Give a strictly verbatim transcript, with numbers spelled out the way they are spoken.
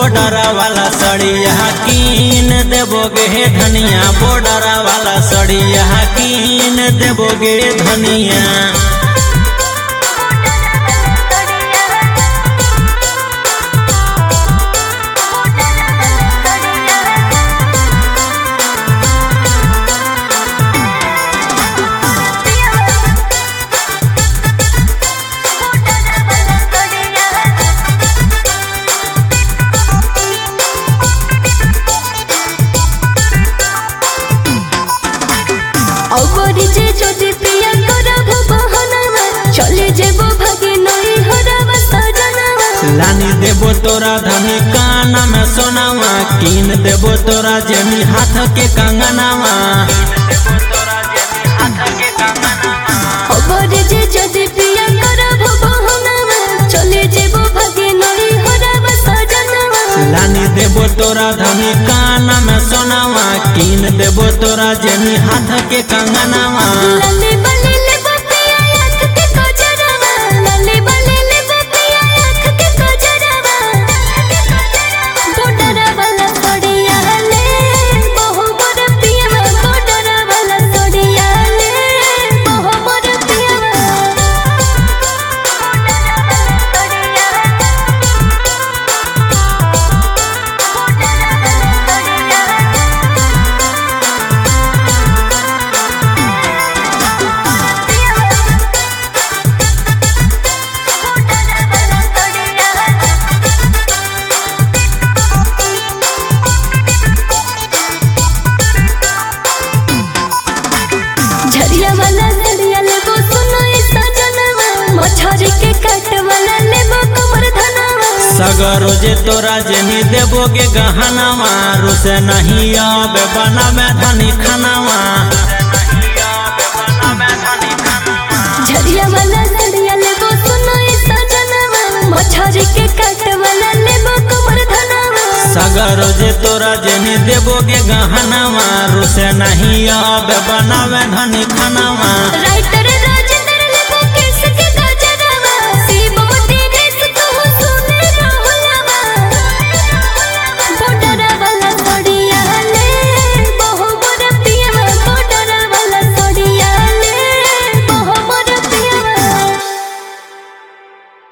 Border वाला सड़िया कीन देबोगे धनिया, बॉर्डर वाला सड़िया कीन देबोगे धनिया। लानी देबो तोरा धनी काना में सोनावा, कीन देबो तोरा जेनी हाथ के कंगनावा। लानी देबो तोरा धनी काना में सोनावा, कीन देबो तोरा जेनी हाथ के कंगनावा। सगरो जे तोरा जेनी देबोगे गहनावा, रुसे नहीं आबे बनावे धनी खानावा। झरिया वाला लड़िया लेबो सुनो ऐसा जनवा, मछरी के काट वाला लेबो कमर धनावा। सगरो जे तोरा जेनी देबोगे गहनावा, रुसे नहीं आबे बनावे धनी खानावा।